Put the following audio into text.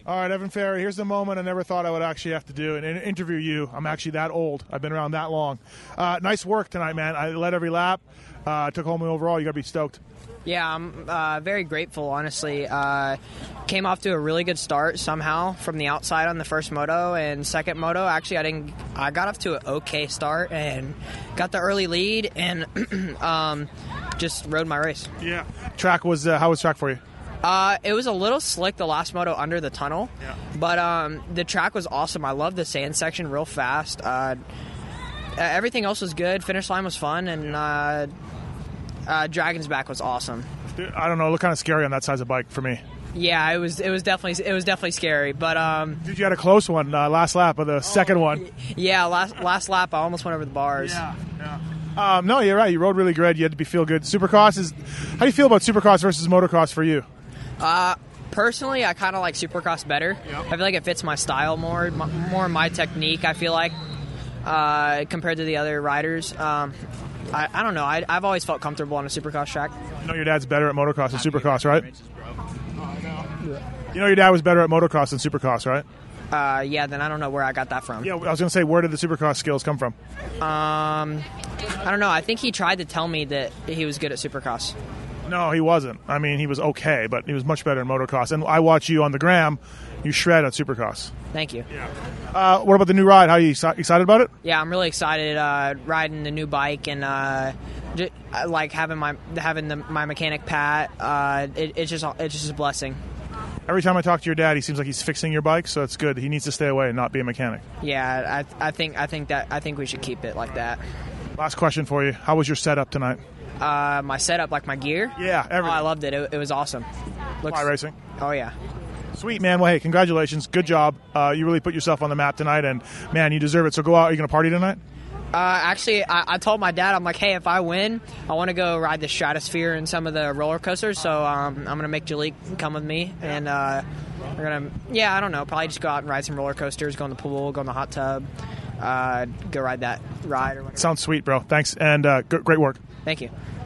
All right, Evan Ferry, here's the moment I never thought I would actually have to do and interview you. I'm actually that old. I've been around that long. Nice work tonight, man. I led every lap. Took home the overall. You got to be stoked. Yeah, I'm very grateful, honestly. Came off to a really good start somehow from the outside on the first moto, and second moto, actually, I got off to an okay start and got the early lead and just rode my race. Yeah. Track was, how was track for you? It was a little slick the last moto under the tunnel, but the track was awesome. I love the sand section real fast. Everything else was good. Finish line was fun, and Dragon's Back was awesome. Dude, I don't know. It looked kind of scary on that size of bike for me. Yeah, it was definitely scary, but Dude, you had a close one last lap of the second one. Yeah, last lap I almost went over the bars. Yeah. No, you're right. You rode really good. You had to feel good. Supercross is. How do you feel about Supercross versus motocross for you? Personally, I kind of like Supercross better. Yep. I feel like it fits my style more my technique. I feel like compared to the other riders. I don't know. I've always felt comfortable on a Supercross track. You know your dad's better at motocross than Supercross, right? You know your dad was better at motocross than Supercross, right? Yeah, then I don't know where I got that from. Yeah, I was going to say, where did the Supercross skills come from? I don't know. I think he tried to tell me that he was good at Supercross. No, he wasn't. I mean, he was okay, but he was much better in motocross. And I watch you on the gram. You shred at Supercross. Thank you. Yeah. What about the new ride? How are you excited about it? Yeah, I'm really excited riding the new bike and like having my mechanic Pat. It's just a blessing. Every time I talk to your dad, he seems like he's fixing your bike, so it's good. He needs to stay away and not be a mechanic. Yeah, I think we should keep it like that. Last question for you: how was your setup tonight? My setup, like my gear. Yeah, everything. Oh, I loved it. It was awesome. Fly racing. Oh yeah. Sweet, man. Well, hey, congratulations. Good job. You really put yourself on the map tonight, and man, you deserve it. So go out. Are you going to party tonight? Actually, I told my dad, I'm like, hey, if I win, I want to go ride the Stratosphere and some of the roller coasters. So I'm going to make Jalik come with me, and we're going to, I don't know, probably just go out and ride some roller coasters, go in the pool, go in the hot tub, go ride that ride or whatever. Sounds sweet, bro. Thanks, and great work. Thank you.